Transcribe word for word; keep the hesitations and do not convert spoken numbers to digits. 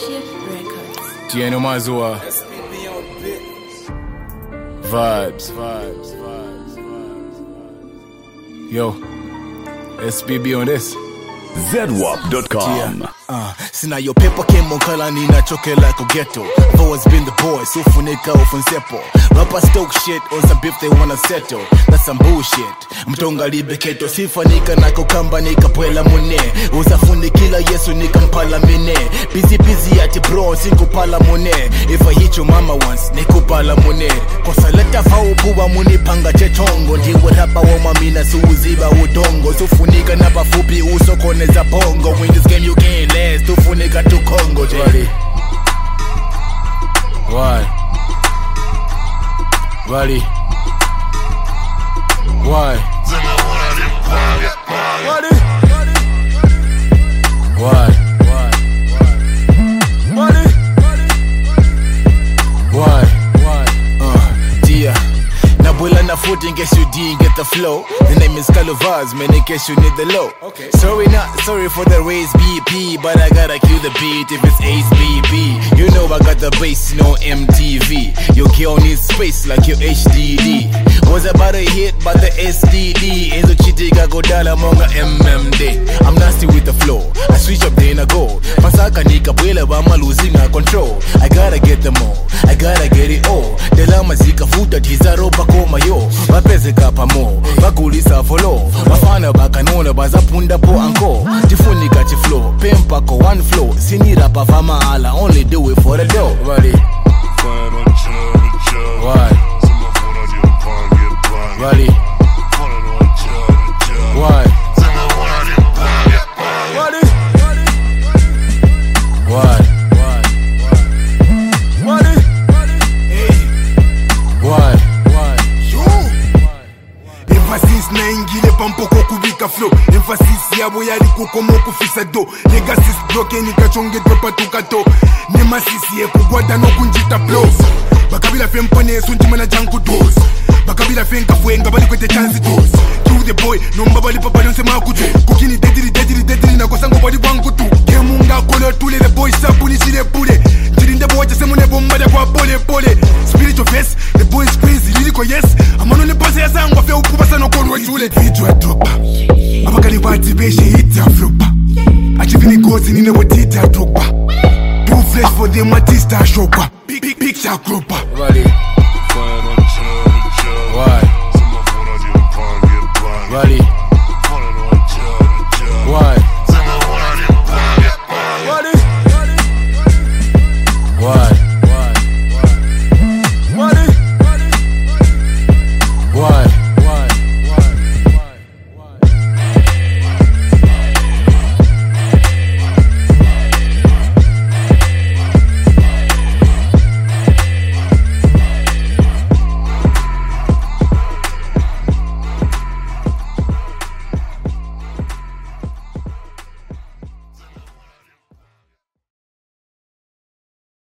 Ship Records. Tieno Mazua. Vibes, vibes, vibes, vibes, vibes. Yo, S B B on this. zedwap dot com. Uh, sina yo pepo kemo kala nina choke like a ghetto. I've always been the boy, so funika ufunsepo. Rapper stoke shit on some beef they wanna settle. That's some bullshit. Mtonga libe keto sifanika na kukamba nika pwela mune. Uzafuni kila yesu nika mpala mine. Busy busy ati bro singu pala mune. If I hit your mama once niku pala mune. Kosa leta fau buwa muni panga chetongo. Ndiwe rapa wa mamina suuziba udongo. Sufunika na pafupi uso kone za bongo. Win this game you can't last. Tufunika tu Congo J. Ready? Why? Ready? Why? Ready? Why? Why? Ready? Why? Why? Uh, dear. Nabuela na foot in case you didn't get the flow. The name is Calovaz, man, in case you need the low. Okay. Sorry, not sorry for the raise B P, but I gotta kill the beat if it's H B B. You know I got the bass, no M T V. Your girl needs space like your H D D. Was about to hit, but the S D D. Enzo Chitiga go down among a M M D. I'm nasty with the flow. I switch up then I go. Pasaka nika bwela but I'm losing my control. I gotta get them all. I gotta get it all. The lama zika futa tizaro bakoma yo. Bapeze kapa mo. Bakulisa follow. Bafana bakanona bazapunda po anko. Tifunika ti flow. Pempa ko one flow. Sini rapa fama ala. Only do it for the dough. Ready? Why? Ready? Why? Ready? Why? Why? Ready? Why? Why? Emphasis na ingile pampoko kubika flow. Emphasis yabo yali kukomo kufisa do. Legacies bloke nikachonge dropa tukato. Nema sisi ye kugwada no kunjita blows. Bakabila fe mpone suntima na janku dos. Bakabila fe nkafwe ngabali kwete chance dos. Kill the boy no mbabali papa nonse makuje. Kukini dediri dediri dediri na kosango bali bangu tu. Kemunga kolo tule the boy sabuni chile pule. Chirinde boy jase mune bomba de kwa pole pole. Spiritual face the boy is crazy lyrical yes. Amano ne pose ya sango fe ukubasa no konwe chule. Video dropa. Abakali bati beshe hit ya flopa. Achivini gozi nine wotita dropa. Two flesh for them artista shopper. Big big picture grouper. Ready? Why? Ready?